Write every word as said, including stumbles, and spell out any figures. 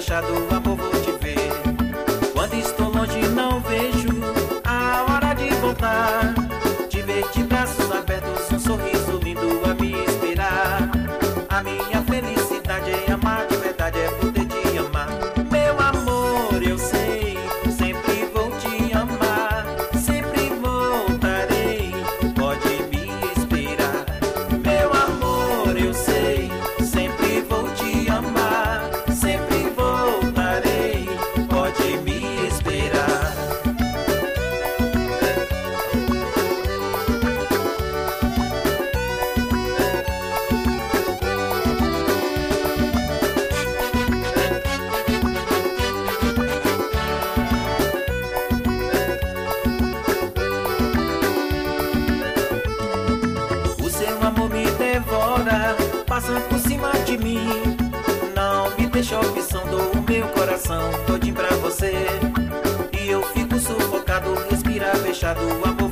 fechado, amor, vou te ver. Quando estou longe não vejo a hora de voltar, te ver de braços abertos, um sorriso lindo a me esperar. A minha felicidade é amar de verdade, é poder te amar. Meu amor, eu sei, sempre vou te amar, sempre voltarei, pode me esperar. Meu amor, eu sei, sempre vou te amar, sempre voltarei, pode me esperar. O seu amor me devora, passa por cima de mim, não me deixa opção, dou o meu coração todinho pra você. E eu fico sufocado, respirar fechado, amor,